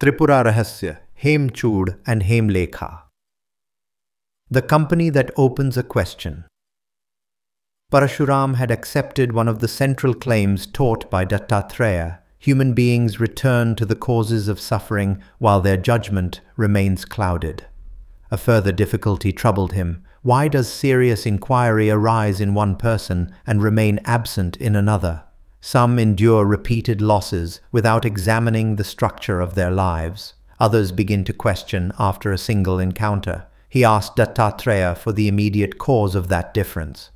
Tripura Rahasya, Hemchud and Hemlekha. The company that opens a question. Parashuram had accepted one of the central claims taught by Dattatreya. Human beings return to the causes of suffering while their judgment remains clouded. A further difficulty troubled him. Why does serious inquiry arise in one person and remain absent in another? Some endure repeated losses without examining the structure of their lives. Others begin to question after a single encounter. He asked Dattatreya for the immediate cause of that difference.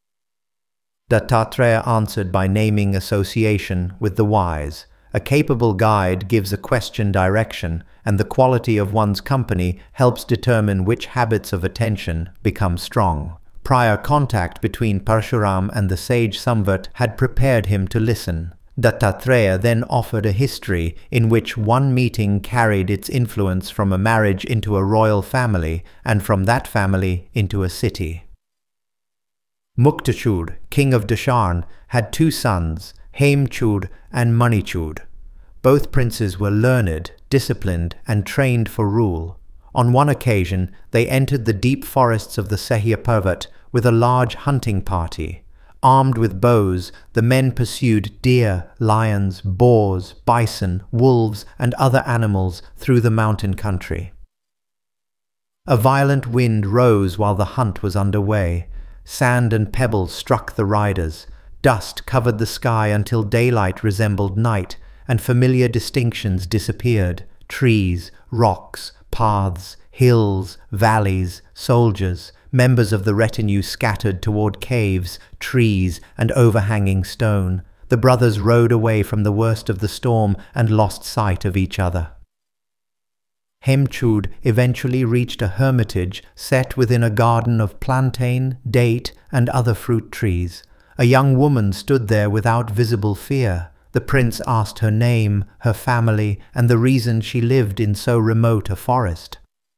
Dattatreya answered by naming association with the wise. A capable guide gives a question direction, and the quality of one's company helps determine which habits of attention become strong. Prior contact between Parashuram and the sage Samvat had prepared him to listen. Dattatreya then offered a history in which one meeting carried its influence from a marriage into a royal family, and from that family into a city. Muktachud, king of Dasharn, had two sons, Hemchud and Manichud. Both princes were learned, disciplined, and trained for rule. On one occasion, they entered the deep forests of the Sahya Parvat with a large hunting party. Armed with bows, the men pursued deer, lions, boars, bison, wolves, and other animals through the mountain country. A violent wind rose while the hunt was underway. Sand and pebbles struck the riders. Dust covered the sky until daylight resembled night, and familiar distinctions disappeared. Trees, rocks, paths, hills, valleys, soldiers, members of the retinue scattered toward caves, trees, and overhanging stone. The brothers rode away from the worst of the storm and lost sight of each other. Hemchud eventually reached a hermitage set within a garden of plantain, date, and other fruit trees. A young woman stood there without visible fear. The prince asked her name, her family, and the reason she lived in so remote a forest.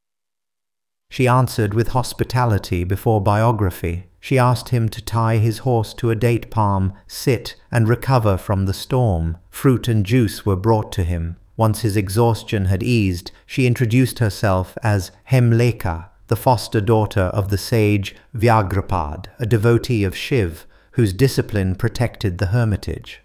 She answered with hospitality before biography. She asked him to tie his horse to a date palm, sit, and recover from the storm. Fruit and juice were brought to him. Once his exhaustion had eased, she introduced herself as Hemlekha, the foster daughter of the sage Vyagrapad, a devotee of Shiv, whose discipline protected the hermitage.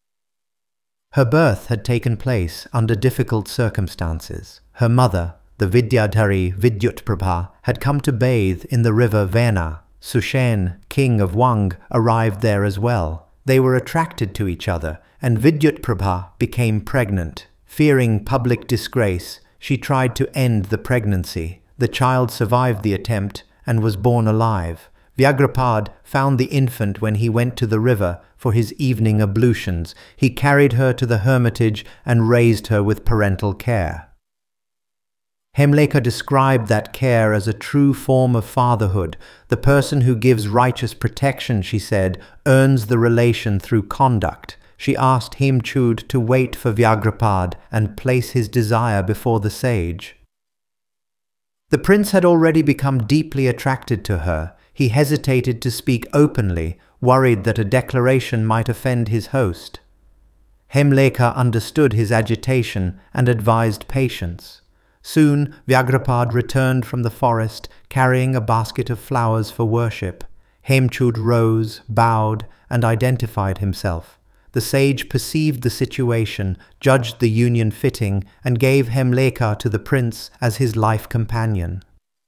Her birth had taken place under difficult circumstances. Her mother, the Vidyadhari Vidyutprabha, had come to bathe in the river Vena. Sushen, king of Wang, arrived there as well. They were attracted to each other, and Vidyutprabha became pregnant. Fearing public disgrace, she tried to end the pregnancy. The child survived the attempt and was born alive. Vyagrapad found the infant when he went to the river for his evening ablutions. He carried her to the hermitage and raised her with parental care. Hemlekha described that care as a true form of fatherhood. The person who gives righteous protection, she said, earns the relation through conduct. She asked Hemchud to wait for Vyagrapad and place his desire before the sage. The prince had already become deeply attracted to her. He hesitated to speak openly, worried that a declaration might offend his host. Hemlekha understood his agitation and advised patience. Soon Vyagrapad returned from the forest, carrying a basket of flowers for worship. Hemchud rose, bowed, and identified himself. The sage perceived the situation, judged the union fitting, and gave Hemlekha to the prince as his life companion.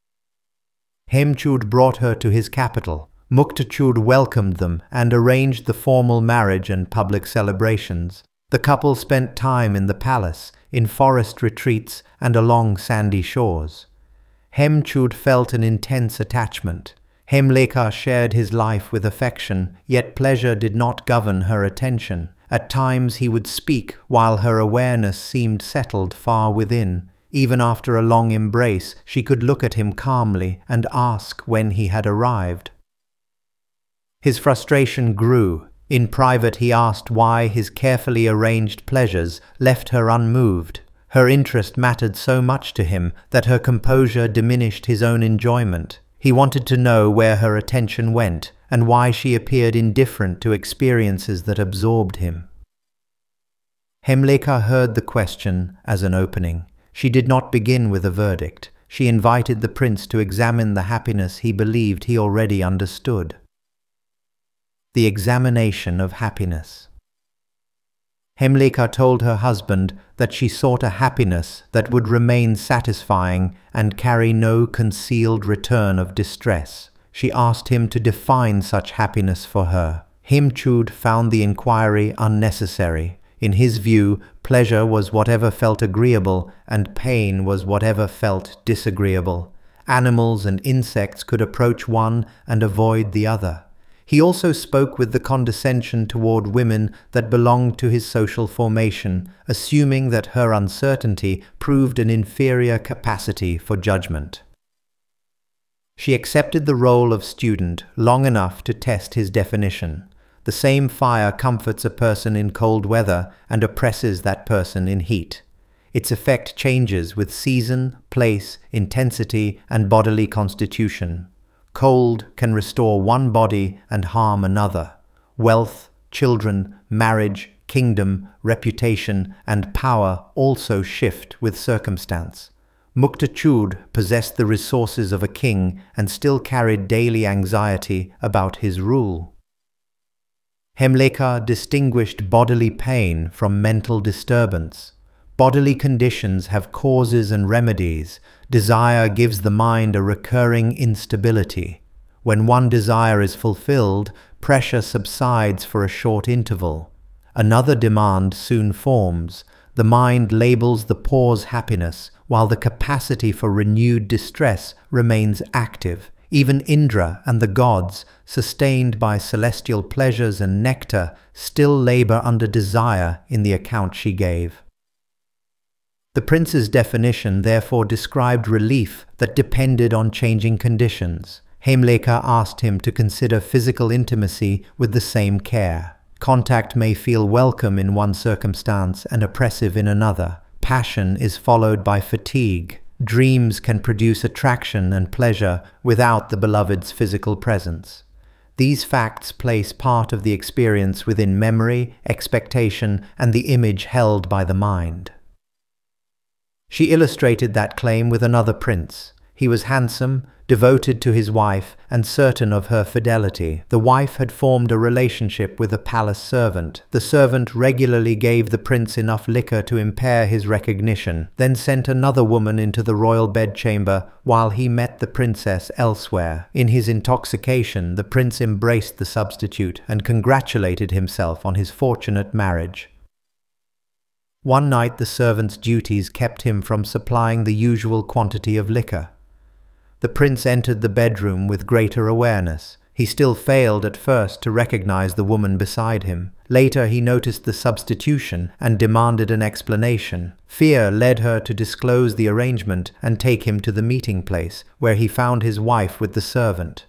Hemchud brought her to his capital. Muktachud welcomed them and arranged the formal marriage and public celebrations. The couple spent time in the palace, in forest retreats, and along sandy shores. Hemchud felt an intense attachment. Hemlekha shared his life with affection, yet pleasure did not govern her attention. At times he would speak while her awareness seemed settled far within. Even after a long embrace, she could look at him calmly and ask when he had arrived. His frustration grew. In private he asked why his carefully arranged pleasures left her unmoved. Her interest mattered so much to him that her composure diminished his own enjoyment. He wanted to know where her attention went and why she appeared indifferent to experiences that absorbed him. Hemlekha heard the question as an opening. She did not begin with a verdict. She invited the prince to examine the happiness he believed he already understood. The examination of happiness. Hemlekha told her husband that she sought a happiness that would remain satisfying and carry no concealed return of distress. She asked him to define such happiness for her. Himchud found the inquiry unnecessary. In his view, pleasure was whatever felt agreeable, and pain was whatever felt disagreeable. Animals and insects could approach one and avoid the other. He also spoke with the condescension toward women that belonged to his social formation, assuming that her uncertainty proved an inferior capacity for judgment. She accepted the role of student long enough to test his definition. The same fire comforts a person in cold weather and oppresses that person in heat. Its effect changes with season, place, intensity, and bodily constitution. Cold can restore one body and harm another. Wealth, children, marriage, kingdom, reputation, and power also shift with circumstance. Muktachud possessed the resources of a king and still carried daily anxiety about his rule. Hemlekha distinguished bodily pain from mental disturbance. Bodily conditions have causes and remedies. Desire gives the mind a recurring instability. When one desire is fulfilled, pressure subsides for a short interval. Another demand soon forms. The mind labels the pause happiness, while the capacity for renewed distress remains active. Even Indra and the gods, sustained by celestial pleasures and nectar, still labor under desire in the account she gave. The prince's definition therefore described relief that depended on changing conditions. Hemlekha asked him to consider physical intimacy with the same care. Contact may feel welcome in one circumstance and oppressive in another. Passion is followed by fatigue. Dreams can produce attraction and pleasure without the beloved's physical presence. These facts place part of the experience within memory, expectation, and the image held by the mind. She illustrated that claim with another prince. He was handsome, devoted to his wife, and certain of her fidelity. The wife had formed a relationship with a palace servant. The servant regularly gave the prince enough liquor to impair his recognition, then sent another woman into the royal bedchamber while he met the princess elsewhere. In his intoxication, the prince embraced the substitute and congratulated himself on his fortunate marriage. One night the servant's duties kept him from supplying the usual quantity of liquor. The prince entered the bedroom with greater awareness. He still failed at first to recognize the woman beside him. Later he noticed the substitution and demanded an explanation. Fear led her to disclose the arrangement and take him to the meeting place, where he found his wife with the servant.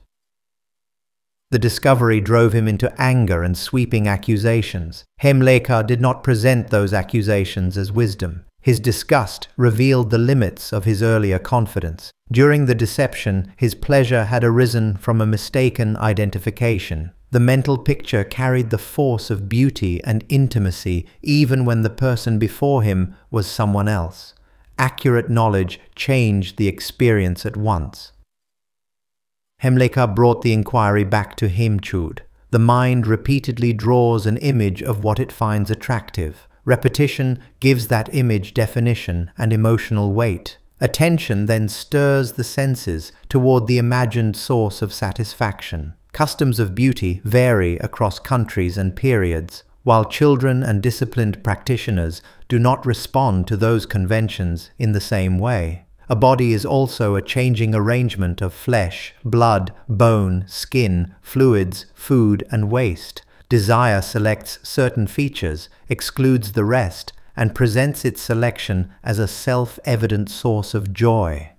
The discovery drove him into anger and sweeping accusations. Hemlekha did not present those accusations as wisdom. His disgust revealed the limits of his earlier confidence. During the deception, his pleasure had arisen from a mistaken identification. The mental picture carried the force of beauty and intimacy even when the person before him was someone else. Accurate knowledge changed the experience at once. Hemlekha brought the inquiry back to Himchud. The mind repeatedly draws an image of what it finds attractive. Repetition gives that image definition and emotional weight. Attention then stirs the senses toward the imagined source of satisfaction. Customs of beauty vary across countries and periods, while children and disciplined practitioners do not respond to those conventions in the same way. A body is also a changing arrangement of flesh, blood, bone, skin, fluids, food, and waste. Desire selects certain features, excludes the rest, and presents its selection as a self-evident source of joy.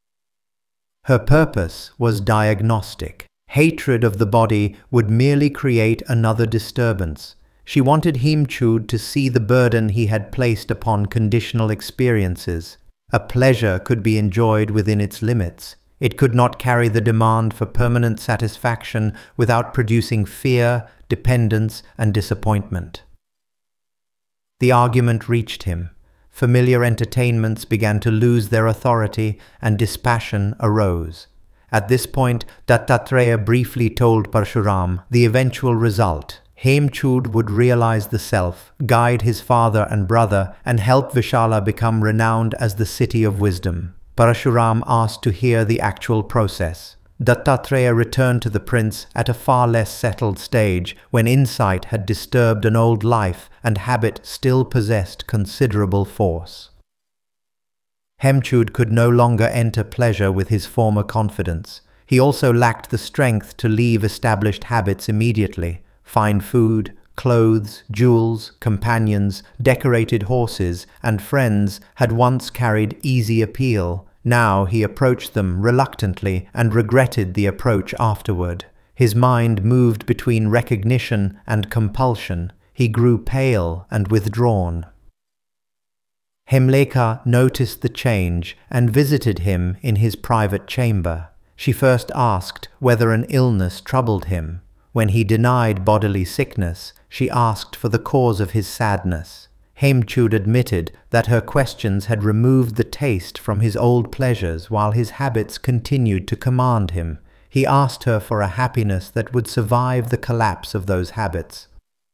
Her purpose was diagnostic. Hatred of the body would merely create another disturbance. She wanted Himchud to see the burden he had placed upon conditional experiences. A pleasure could be enjoyed within its limits. It could not carry the demand for permanent satisfaction without producing fear, dependence, and disappointment. The argument reached him. familiar entertainments began to lose their authority and dispassion arose. At this point, Dattatreya briefly told Parshuram the eventual result. Hemchud would realize the self, guide his father and brother, and help Vishala become renowned as the city of wisdom. Parshuram asked to hear the actual process. Dattatreya returned to the prince at a far less settled stage, when insight had disturbed an old life and habit still possessed considerable force. Hemchud could no longer enter pleasure with his former confidence. He also lacked the strength to leave established habits immediately. Fine food, clothes, jewels, companions, decorated horses, and friends had once carried easy appeal. Now he approached them reluctantly and regretted the approach afterward. His mind moved between recognition and compulsion. He grew pale and withdrawn. Hemlekha noticed the change and visited him in his private chamber. She first asked whether an illness troubled him. When he denied bodily sickness, she asked for the cause of his sadness. Hemchud admitted that her questions had removed the taste from his old pleasures while his habits continued to command him. He asked her for a happiness that would survive the collapse of those habits.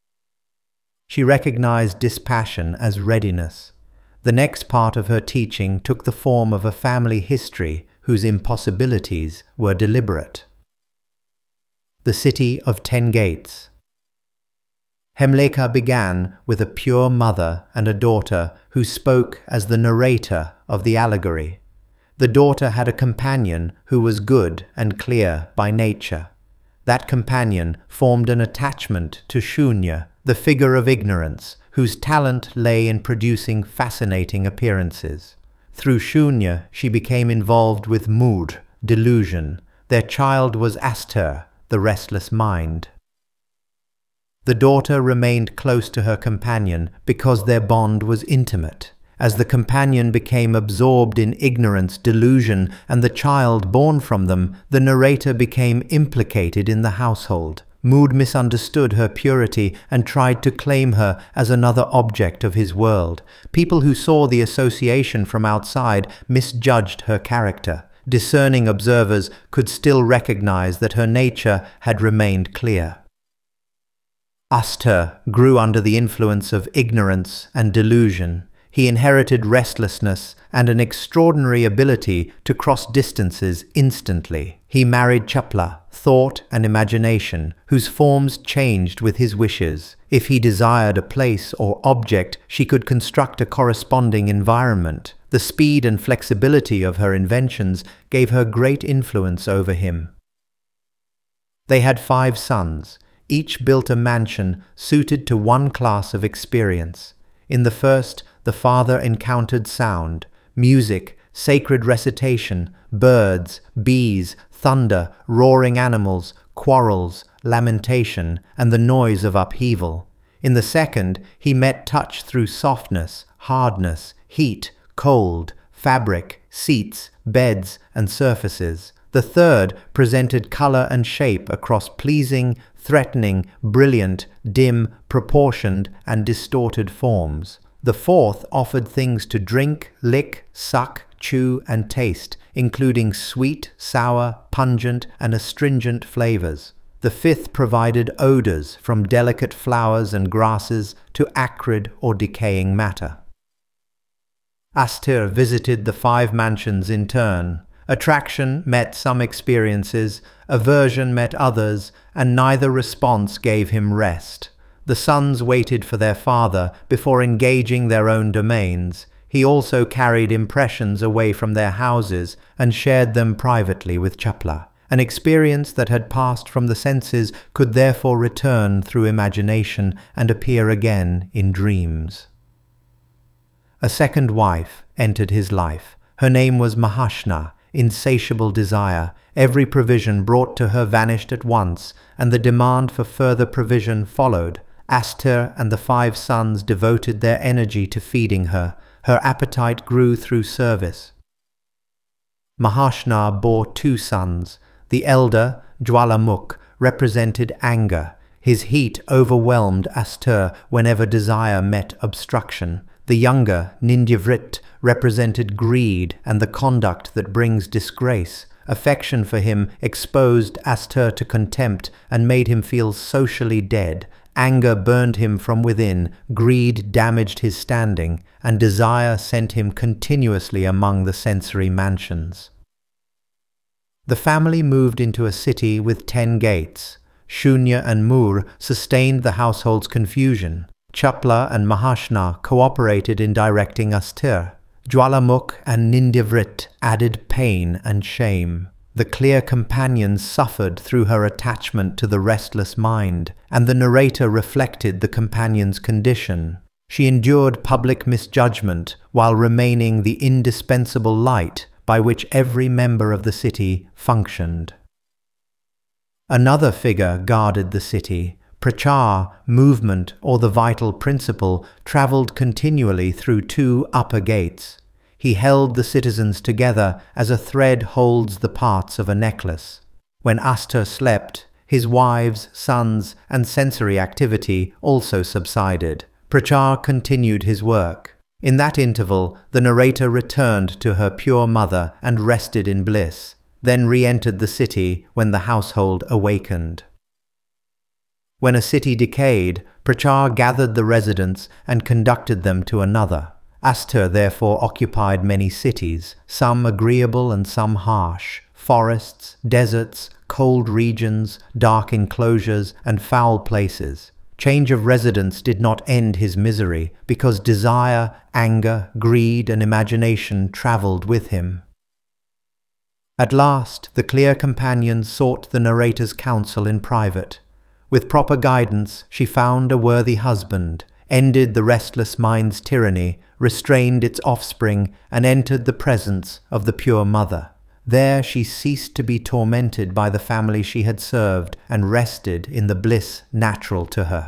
She recognized dispassion as readiness. The next part of her teaching took the form of a family history whose impossibilities were deliberate. The City of 10 Gates. Hemlekha began with a pure mother and a daughter who spoke as the narrator of the allegory. The daughter had a companion who was good and clear by nature. That companion formed an attachment to Shunya, the figure of ignorance, whose talent lay in producing fascinating appearances. Through Shunya, she became involved with Mood, delusion. Their child was Astur, the restless mind. The daughter remained close to her companion because their bond was intimate. As the companion became absorbed in ignorance, delusion, and the child born from them, the narrator became implicated in the household. Mood misunderstood her purity and tried to claim her as another object of his world. People who saw the association from outside misjudged her character. Discerning observers could still recognize that her nature had remained clear. Astur grew under the influence of ignorance and delusion. He inherited restlessness and an extraordinary ability to cross distances instantly. He married Chapla, thought and imagination, whose forms changed with his wishes. If he desired a place or object, she could construct a corresponding environment. The speed and flexibility of her inventions gave her great influence over him. They had 5 sons. Each built a mansion suited to one class of experience. In the first, the father encountered sound, music, sacred recitation, birds, bees, thunder, roaring animals, quarrels, lamentation, and the noise of upheaval. In the second, he met touch through softness, hardness, heat, cold, fabric, seats, beds, and surfaces. The third presented color and shape across pleasing, threatening, brilliant, dim, proportioned, and distorted forms. The fourth offered things to drink, lick, suck, chew, and taste, including sweet, sour, pungent, and astringent flavors. The fifth provided odors from delicate flowers and grasses to acrid or decaying matter. Astur visited the 5 mansions in turn. Attraction met some experiences, aversion met others, and neither response gave him rest. The sons waited for their father before engaging their own domains. He also carried impressions away from their houses and shared them privately with Chapla. An experience that had passed from the senses could therefore return through imagination and appear again in dreams. A second wife entered his life. Her name was Mahashna, insatiable desire. Every provision brought to her vanished at once, and the demand for further provision followed. Astur and the 5 sons devoted their energy to feeding her. Her appetite grew through service. Mahashna bore 2 sons. The elder, Jwalamukh, represented anger. His heat overwhelmed Astur whenever desire met obstruction. The younger, Nindyvrit, represented greed and the conduct that brings disgrace. Affection for him exposed Astur to contempt and made him feel socially dead. Anger burned him from within, greed damaged his standing, and desire sent him continuously among the sensory mansions. The family moved into a city with 10 gates. Shunya and Mur sustained the household's confusion. Chapla and Mahashna cooperated in directing Astur. Jwalamukh and Nindyvrit added pain and shame. The clear companion suffered through her attachment to the restless mind, and the narrator reflected the companion's condition. She endured public misjudgment while remaining the indispensable light by which every member of the city functioned. Another figure guarded the city. Prachar, movement or the vital principle, travelled continually through 2 upper gates. He held the citizens together as a thread holds the parts of a necklace. When Astur slept, his wives, sons, and sensory activity also subsided. Prachar continued his work. In that interval, the narrator returned to her pure mother and rested in bliss, then re-entered the city when the household awakened. When a city decayed, Prachar gathered the residents and conducted them to another. Astur therefore occupied many cities, some agreeable and some harsh, forests, deserts, cold regions, dark enclosures, and foul places. Change of residence did not end his misery, because desire, anger, greed, and imagination travelled with him. At last, the clear companion sought the narrator's counsel in private. With proper guidance, she found a worthy husband, ended the restless mind's tyranny, restrained its offspring, and entered the presence of the pure mother. There she ceased to be tormented by the family she had served and rested in the bliss natural to her.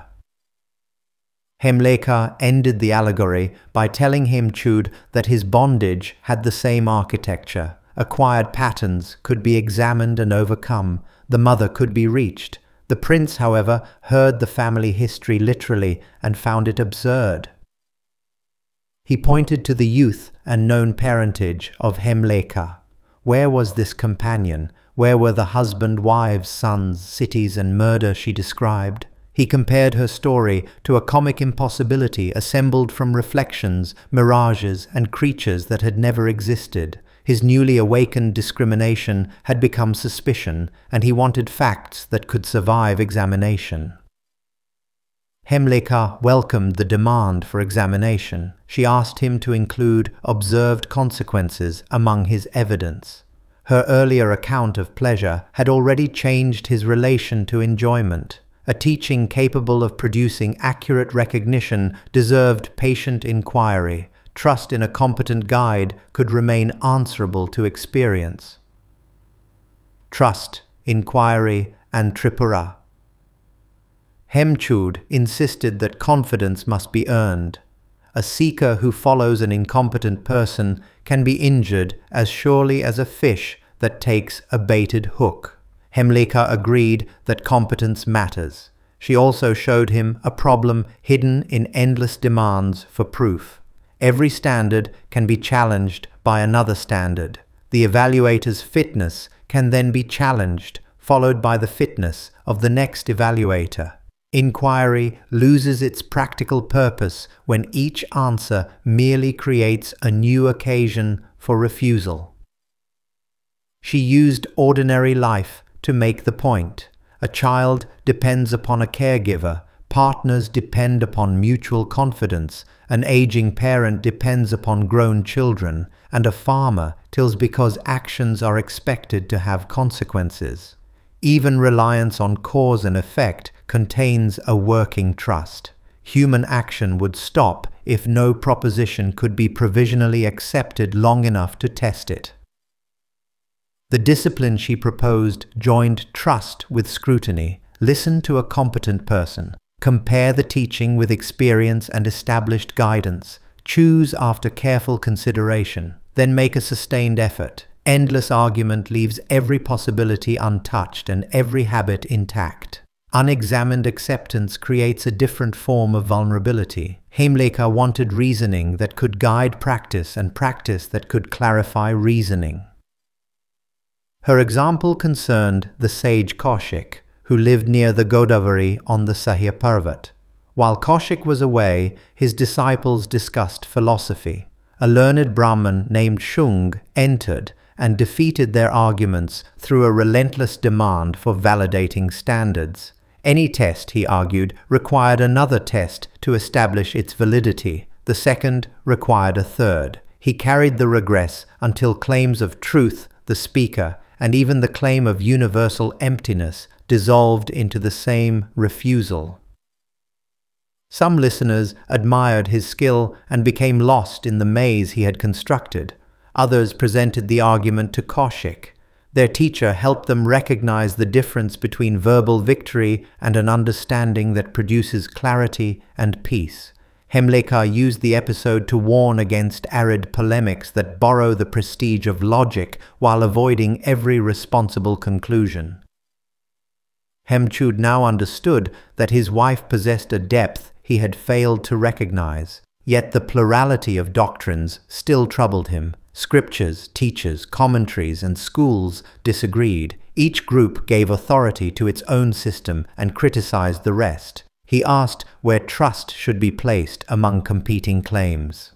Hemlekha ended the allegory by telling Hemchud that his bondage had the same architecture. Acquired patterns could be examined and overcome. The mother could be reached. The prince, however, heard the family history literally and found it absurd. He pointed to the youth and known parentage of Hemlekha. Where was this companion? Where were the husband, wives, sons, cities, and murder she described? He compared her story to a comic impossibility assembled from reflections, mirages, and creatures that had never existed. His newly awakened discrimination had become suspicion, and he wanted facts that could survive examination. Hemlekha welcomed the demand for examination. She asked him to include observed consequences among his evidence. Her earlier account of pleasure had already changed his relation to enjoyment. A teaching capable of producing accurate recognition deserved patient inquiry. Trust in a competent guide could remain answerable to experience. Trust, inquiry, and Tripura. Hemchud insisted that confidence must be earned. A seeker who follows an incompetent person can be injured as surely as a fish that takes a baited hook. Hemlekha agreed that competence matters. She also showed him a problem hidden in endless demands for proof. Every standard can be challenged by another standard. The evaluator's fitness can then be challenged, followed by the fitness of the next evaluator. Inquiry loses its practical purpose when each answer merely creates a new occasion for refusal. She used ordinary life to make the point. A child depends upon a caregiver. Partners depend upon mutual confidence. An aging parent depends upon grown children. And a farmer tills because actions are expected to have consequences. Even reliance on cause and effect contains a working trust. Human action would stop if no proposition could be provisionally accepted long enough to test it. The discipline she proposed joined trust with scrutiny. Listen to a competent person. Compare the teaching with experience and established guidance. Choose after careful consideration. Then make a sustained effort. Endless argument leaves every possibility untouched and every habit intact. Unexamined acceptance creates a different form of vulnerability. Hemleka wanted reasoning that could guide practice and practice that could clarify reasoning. Her example concerned the sage Kaushik, who lived near the Godavari on the Sahya Parvat. While Kaushik was away, his disciples discussed philosophy. A learned Brahmin named Shung entered and defeated their arguments through a relentless demand for validating standards. Any test, he argued, required another test to establish its validity. The second required a third. He carried the regress until claims of truth, the speaker, and even the claim of universal emptiness dissolved into the same refusal. Some listeners admired his skill and became lost in the maze he had constructed. Others presented the argument to Kaushik. Their teacher helped them recognize the difference between verbal victory and an understanding that produces clarity and peace. Hemleka used the episode to warn against arid polemics that borrow the prestige of logic while avoiding every responsible conclusion. Hemchud now understood that his wife possessed a depth he had failed to recognize. Yet the plurality of doctrines still troubled him. Scriptures, teachers, commentaries, and schools disagreed. Each group gave authority to its own system and criticized the rest. He asked where trust should be placed among competing claims.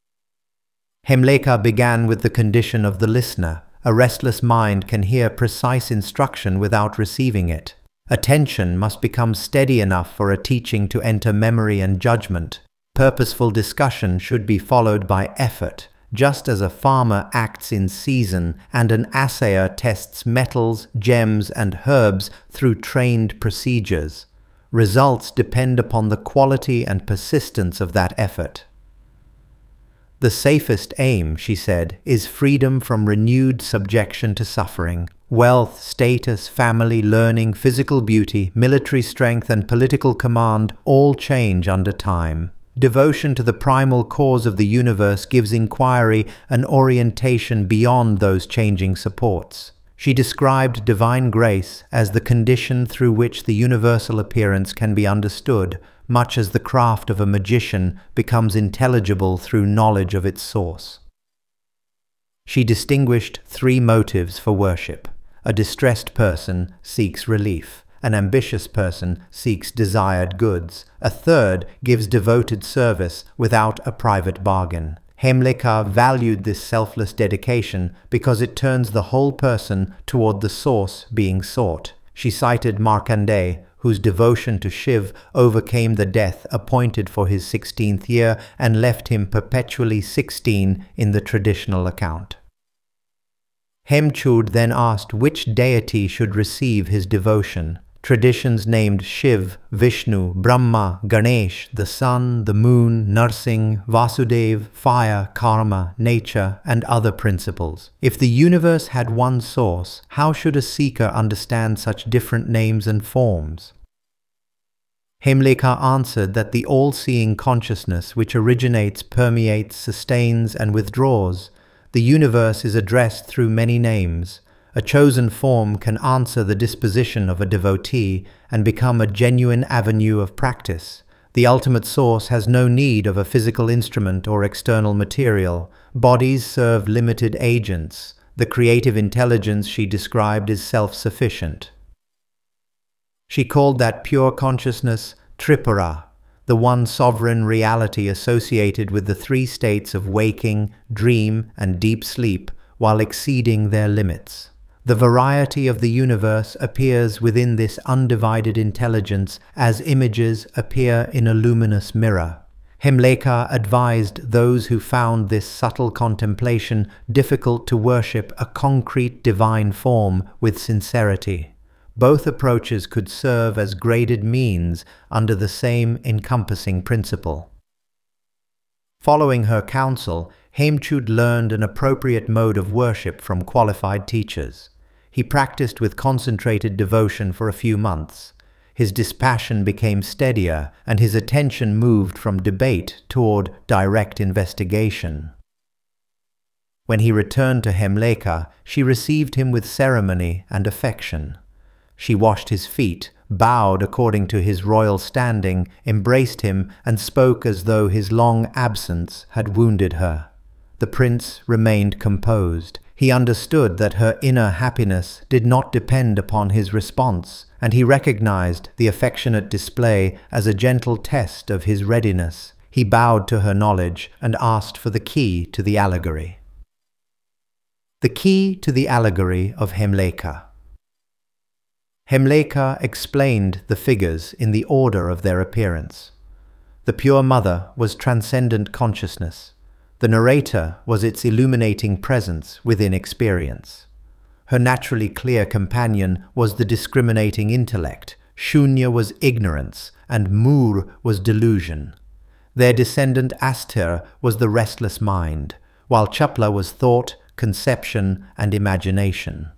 Hemleka began with the condition of the listener. A restless mind can hear precise instruction without receiving it. Attention must become steady enough for a teaching to enter memory and judgment. Purposeful discussion should be followed by effort. Just as a farmer acts in season and an assayer tests metals, gems, and herbs through trained procedures, results depend upon the quality and persistence of that effort. The safest aim, she said, is freedom from renewed subjection to suffering. Wealth, status, family, learning, physical beauty, military strength, and political command all change under time. Devotion to the primal cause of the universe gives inquiry an orientation beyond those changing supports. She described divine grace as the condition through which the universal appearance can be understood, much as the craft of a magician becomes intelligible through knowledge of its source. She distinguished three motives for worship. A distressed person seeks relief. An ambitious person seeks desired goods. A third gives devoted service without a private bargain. Hemleka valued this selfless dedication because it turns the whole person toward the source being sought. She cited Markandeya, whose devotion to Shiv overcame the death appointed for his 16th year and left him perpetually 16 in the traditional account. Hemchud then asked which deity should receive his devotion. Traditions named Shiv, Vishnu, Brahma, Ganesh, the sun, the moon, Narsingh, Vasudev, fire, karma, nature, and other principles. If the universe had one source, how should a seeker understand such different names and forms? Hemleka answered that the all-seeing consciousness which originates, permeates, sustains, and withdraws. The universe is addressed through many names. A chosen form can answer the disposition of a devotee and become a genuine avenue of practice. The ultimate source has no need of a physical instrument or external material. Bodies serve limited agents. The creative intelligence she described is self-sufficient. She called that pure consciousness Tripura, the one sovereign reality associated with the three states of waking, dream, and deep sleep, while exceeding their limits. The variety of the universe appears within this undivided intelligence as images appear in a luminous mirror. Hemleka advised those who found this subtle contemplation difficult to worship a concrete divine form with sincerity. Both approaches could serve as graded means under the same encompassing principle. Following her counsel, Hemchud learned an appropriate mode of worship from qualified teachers. He practiced with concentrated devotion for a few months. His dispassion became steadier, and his attention moved from debate toward direct investigation. When he returned to Hemleka, she received him with ceremony and affection. She washed his feet, bowed according to his royal standing, embraced him, and spoke as though his long absence had wounded her. The prince remained composed. He understood that her inner happiness did not depend upon his response, and he recognized the affectionate display as a gentle test of his readiness. He bowed to her knowledge and asked for the key to the allegory. The key to the allegory of Hemleka. Hemleka explained the figures in the order of their appearance. The pure mother was transcendent consciousness. The narrator was its illuminating presence within experience. Her naturally clear companion was the discriminating intellect. Shunya was ignorance, and Mur was delusion. Their descendant Astir was the restless mind, while Chapla was thought, conception, and imagination.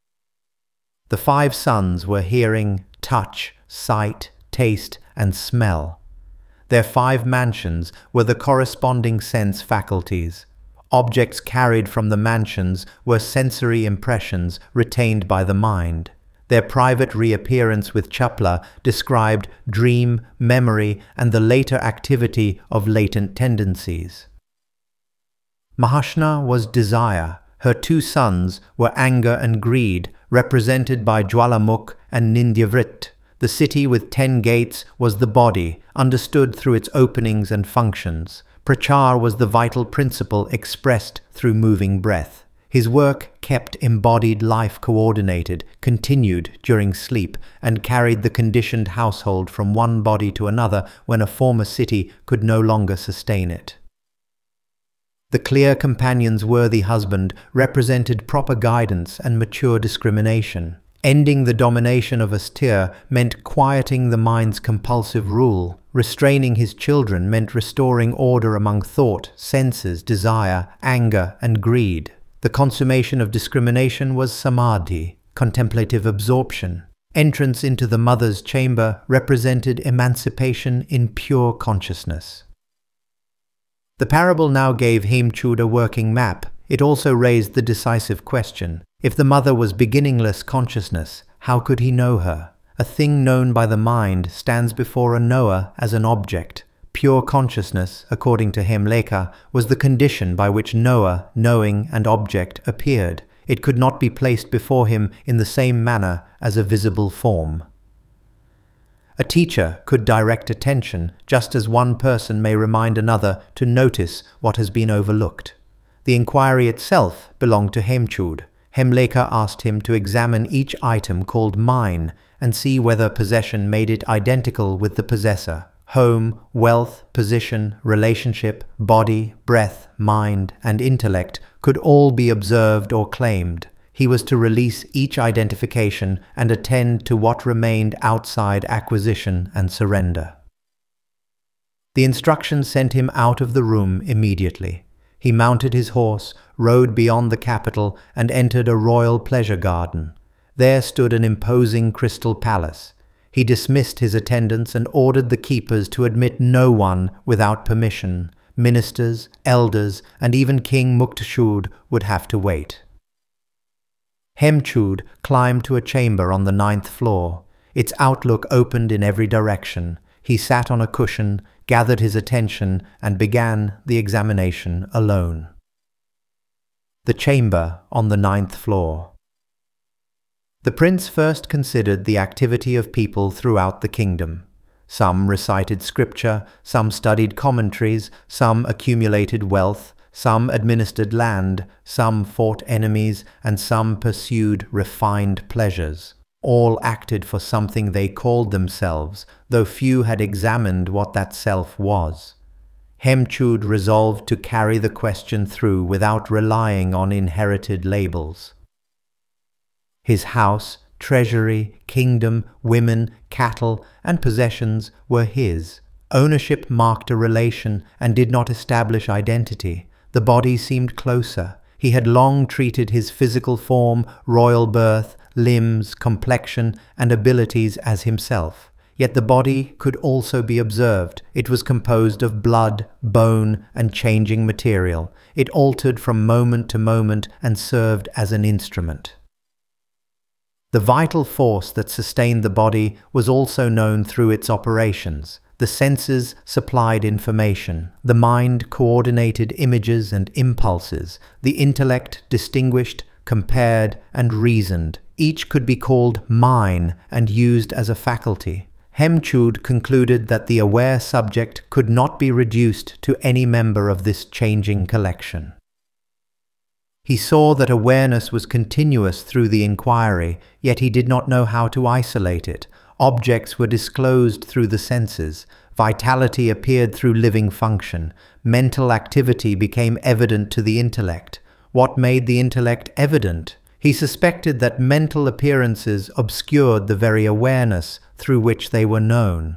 The 5 sons were hearing, touch, sight, taste, and smell. Their 5 mansions were the corresponding sense faculties. Objects carried from the mansions were sensory impressions retained by the mind. Their private reappearance with Chapla described dream, memory, and the later activity of latent tendencies. Mahashna was desire. Her 2 sons were anger and greed, represented by Jwalamukh and Nindyavrit. The city with 10 gates was the body, understood through its openings and functions. Prachar was the vital principle expressed through moving breath. His work kept embodied life coordinated, continued during sleep, and carried the conditioned household from one body to another when a former city could no longer sustain it. The clear companion's worthy husband represented proper guidance and mature discrimination. Ending the domination of Astir meant quieting the mind's compulsive rule. Restraining his children meant restoring order among thought, senses, desire, anger, and greed. The consummation of discrimination was samadhi, contemplative absorption. Entrance into the mother's chamber represented emancipation in pure consciousness. The parable now gave Hemchud a working map. It also raised the decisive question. If the mother was beginningless consciousness, how could he know her? A thing known by the mind stands before a knower as an object. Pure consciousness, according to Hemleka, was the condition by which knower, knowing, and object appeared. It could not be placed before him in the same manner as a visible form. A teacher could direct attention, just as one person may remind another to notice what has been overlooked. The inquiry itself belonged to Hemchud. Hemleka asked him to examine each item called mine and see whether possession made it identical with the possessor. Home, wealth, position, relationship, body, breath, mind, and intellect could all be observed or claimed. He was to release each identification and attend to what remained outside acquisition and surrender. The instructions sent him out of the room immediately. He mounted his horse, rode beyond the capital, and entered a royal pleasure garden. There stood an imposing crystal palace. He dismissed his attendants and ordered the keepers to admit no one without permission. Ministers, elders, and even King Mukteshud would have to wait. Hemchud climbed to a chamber on the 9th floor. Its outlook opened in every direction. He sat on a cushion, gathered his attention, and began the examination alone. The chamber on the 9th floor. The prince first considered the activity of people throughout the kingdom. Some recited scripture, some studied commentaries, some accumulated wealth, some administered land, some fought enemies, and some pursued refined pleasures. All acted for something they called themselves, though few had examined what that self was. Hemchud resolved to carry the question through without relying on inherited labels. His house, treasury, kingdom, women, cattle, and possessions were his. Ownership marked a relation and did not establish identity. The body seemed closer. He had long treated his physical form, royal birth, limbs, complexion, and abilities as himself. Yet the body could also be observed. It was composed of blood, bone, and changing material. It altered from moment to moment and served as an instrument. The vital force that sustained the body was also known through its operations. The senses supplied information, the mind coordinated images and impulses, the intellect distinguished, compared, and reasoned. Each could be called mine and used as a faculty. Hemchud concluded that the aware subject could not be reduced to any member of this changing collection. He saw that awareness was continuous through the inquiry, yet he did not know how to isolate it. Objects were disclosed through the senses. Vitality appeared through living function. Mental activity became evident to the intellect. What made the intellect evident? He suspected that mental appearances obscured the very awareness through which they were known.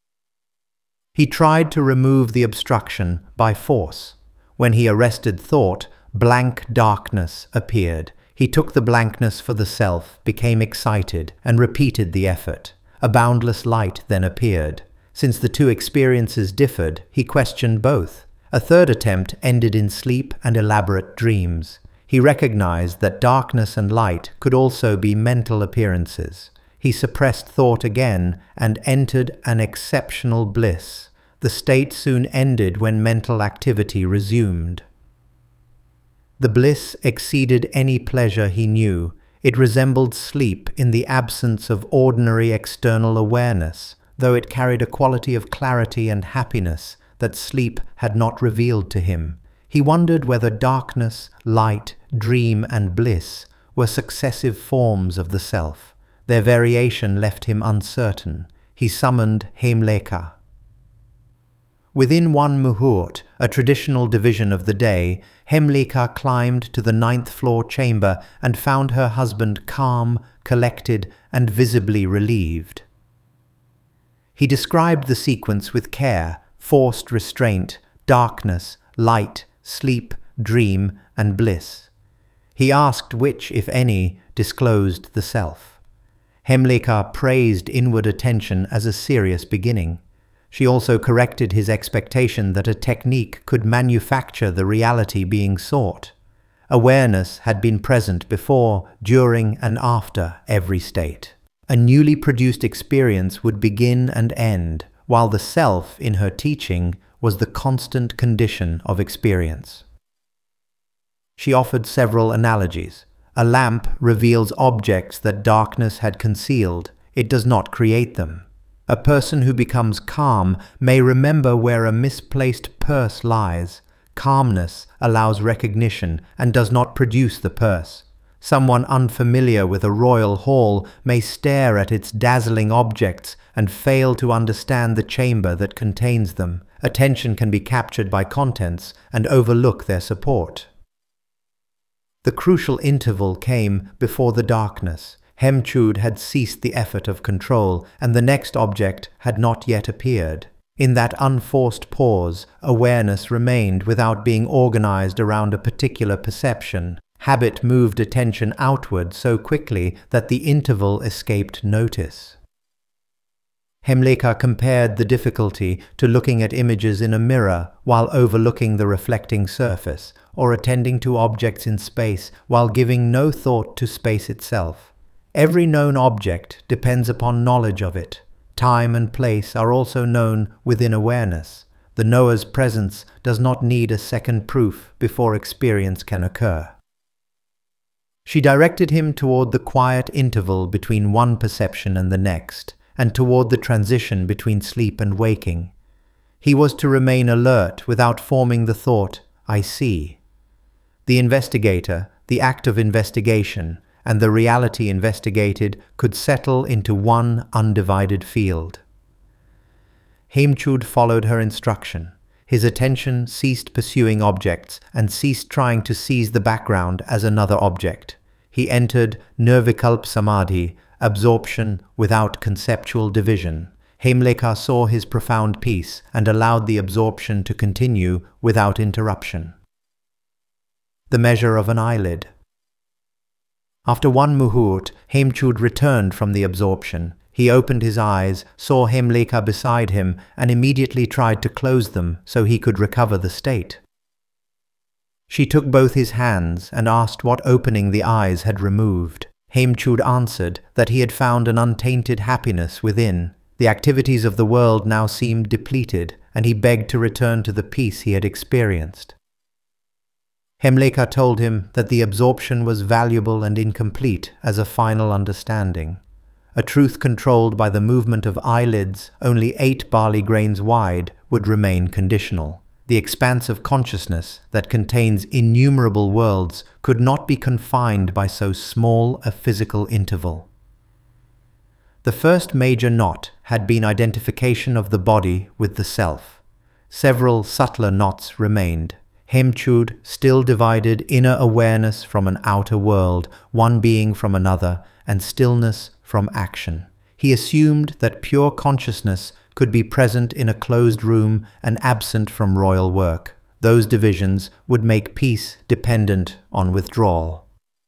He tried to remove the obstruction by force. When he arrested thought, blank darkness appeared. He took the blankness for the self, became excited, and repeated the effort. A boundless light then appeared. Since the two experiences differed, he questioned both. A third attempt ended in sleep and elaborate dreams. He recognized that darkness and light could also be mental appearances. He suppressed thought again and entered an exceptional bliss. The state soon ended when mental activity resumed. The bliss exceeded any pleasure he knew. It resembled sleep in the absence of ordinary external awareness, though it carried a quality of clarity and happiness that sleep had not revealed to him. He wondered whether darkness, light, dream, and bliss were successive forms of the self. Their variation left him uncertain. He summoned Hemleka. Within one muhurt, a traditional division of the day, Hemleka climbed to the 9th floor chamber and found her husband calm, collected, and visibly relieved. He described the sequence with care: forced restraint, darkness, light, sleep, dream, and bliss. He asked which, if any, disclosed the self. Hemleka praised inward attention as a serious beginning. She also corrected his expectation that a technique could manufacture the reality being sought. Awareness had been present before, during, and after every state. A newly produced experience would begin and end, while the self, in her teaching, was the constant condition of experience. She offered several analogies. A lamp reveals objects that darkness had concealed. It does not create them. A person who becomes calm may remember where a misplaced purse lies. Calmness allows recognition and does not produce the purse. Someone unfamiliar with a royal hall may stare at its dazzling objects and fail to understand the chamber that contains them. Attention can be captured by contents and overlook their support. The crucial interval came before the darkness. Hemchud had ceased the effort of control, and the next object had not yet appeared. In that unforced pause, awareness remained without being organized around a particular perception. Habit moved attention outward so quickly that the interval escaped notice. Hemleka compared the difficulty to looking at images in a mirror while overlooking the reflecting surface, or attending to objects in space while giving no thought to space itself. Every known object depends upon knowledge of it. Time and place are also known within awareness. The knower's presence does not need a second proof before experience can occur. She directed him toward the quiet interval between one perception and the next, and toward the transition between sleep and waking. He was to remain alert without forming the thought, "I see." The investigator, the act of investigation, and the reality investigated could settle into one undivided field. Hemchud followed her instruction. His attention ceased pursuing objects and ceased trying to seize the background as another object. He entered Nirvikalp Samadhi, absorption without conceptual division. Hemleka saw his profound peace and allowed the absorption to continue without interruption. The measure of an eyelid. After one muhurt, Hemchud returned from the absorption. He opened his eyes, saw Hemleka beside him, and immediately tried to close them so he could recover the state. She took both his hands and asked what opening the eyes had removed. Hemchud answered that he had found an untainted happiness within. The activities of the world now seemed depleted, and he begged to return to the peace he had experienced. Hemlekha told him that the absorption was valuable and incomplete as a final understanding. A truth controlled by the movement of eyelids, only 8 barley grains wide, would remain conditional. The expanse of consciousness that contains innumerable worlds could not be confined by so small a physical interval. The first major knot had been identification of the body with the self. Several subtler knots remained. Hemchud still divided inner awareness from an outer world, one being from another, and stillness from action. He assumed that pure consciousness could be present in a closed room and absent from royal work. Those divisions would make peace dependent on withdrawal.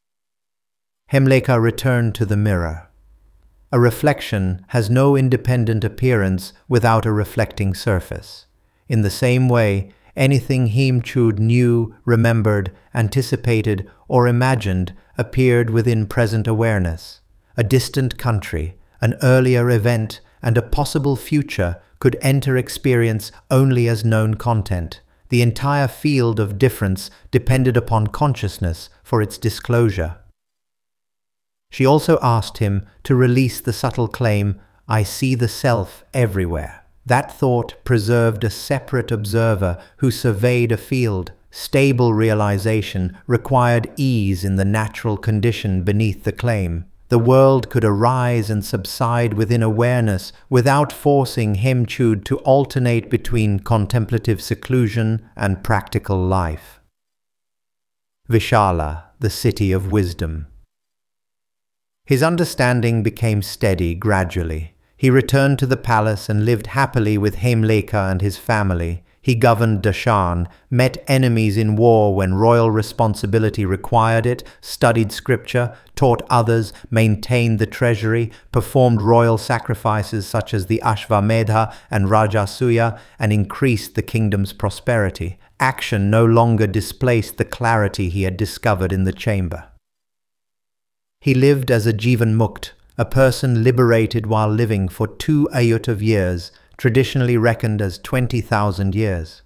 Hemlekha returned to the mirror. A reflection has no independent appearance without a reflecting surface. In the same way, anything Hemchud knew, remembered, anticipated, or imagined appeared within present awareness. A distant country, an earlier event, and a possible future could enter experience only as known content. The entire field of difference depended upon consciousness for its disclosure. She also asked him to release the subtle claim, "I see the self everywhere." That thought preserved a separate observer who surveyed a field. Stable realization required ease in the natural condition beneath the claim. The world could arise and subside within awareness without forcing Hemchud to alternate between contemplative seclusion and practical life. Vishala, the city of wisdom. His understanding became steady gradually. He returned to the palace and lived happily with Hemlekha and his family. He governed Dashan, met enemies in war when royal responsibility required it, studied scripture, taught others, maintained the treasury, performed royal sacrifices such as the Ashvamedha and Rajasuya, and increased the kingdom's prosperity. Action no longer displaced the clarity he had discovered in the chamber. He lived as a Jivan Mukt, a person liberated while living for 2 ayut of years, traditionally reckoned as 20,000 years.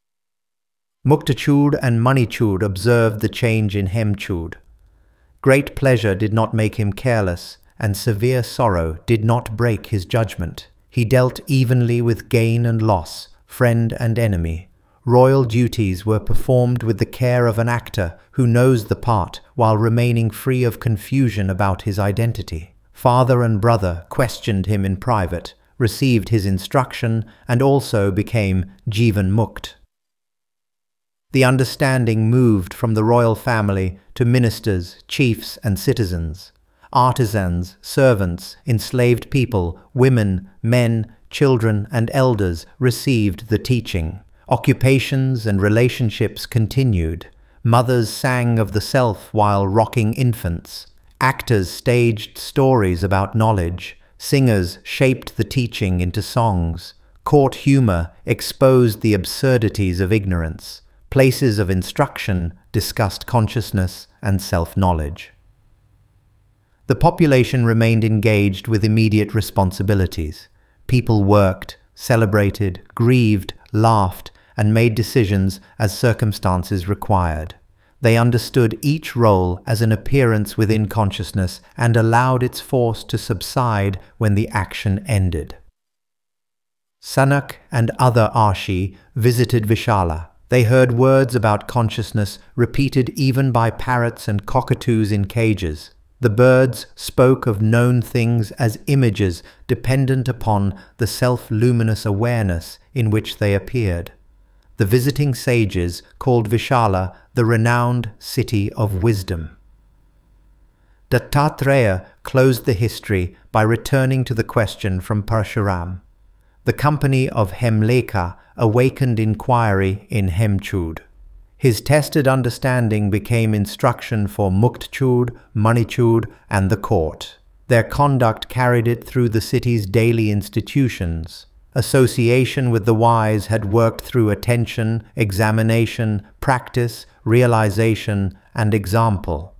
Muktachud and Manichud observed the change in Hemchud. Great pleasure did not make him careless, and severe sorrow did not break his judgment. He dealt evenly with gain and loss, friend and enemy. Royal duties were performed with the care of an actor who knows the part while remaining free of confusion about his identity. Father and brother questioned him in private, received his instruction, and also became Jivan Mukt. The understanding moved from the royal family to ministers, chiefs, and citizens. Artisans, servants, enslaved people, women, men, children, and elders received the teaching. Occupations and relationships continued. Mothers sang of the self while rocking infants. Actors staged stories about knowledge. Singers shaped the teaching into songs. Court humor exposed the absurdities of ignorance. Places of instruction discussed consciousness and self-knowledge. The population remained engaged with immediate responsibilities. People worked, celebrated, grieved, laughed, and made decisions as circumstances required. They understood each role as an appearance within consciousness and allowed its force to subside when the action ended. Sanak and other Arshi visited Vishala. They heard words about consciousness repeated even by parrots and cockatoos in cages. The birds spoke of known things as images dependent upon the self-luminous awareness in which they appeared. The visiting sages called Vishala the renowned city of wisdom. Dattatreya closed the history by returning to the question from Parshuram. The company of Hemlekha awakened inquiry in Hemchud. His tested understanding became instruction for Muktachud, Manichud, and the court. Their conduct carried it through the city's daily institutions. Association with the wise had worked through attention, examination, practice, realization, and example.